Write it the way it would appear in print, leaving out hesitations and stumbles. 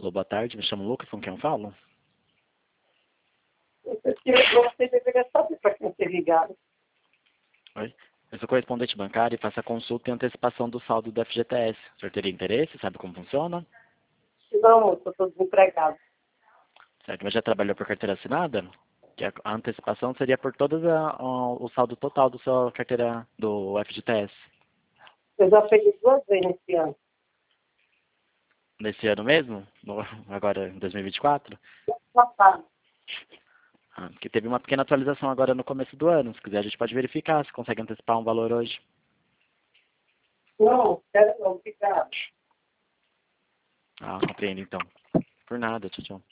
Alô, boa tarde, me chamo Lucas, com quem eu falo? Você deveria saber para quem você ligaram. Oi? Eu sou correspondente bancário e faço a consulta e antecipação do saldo do FGTS. O senhor teria interesse? Sabe como funciona? Não, moço, eu estou desempregado. Certo, mas já trabalhou por carteira assinada? Que a antecipação seria por o saldo total da sua carteira do FGTS. Eu já fiz 2 vezes nesse ano. Nesse ano mesmo? Agora em 2024? Passado. Porque teve uma pequena atualização agora no começo do ano. Se quiser, a gente pode verificar se consegue antecipar um valor hoje. Não, quero não, obrigado. Compreendo então. Por nada, tchau, tchau.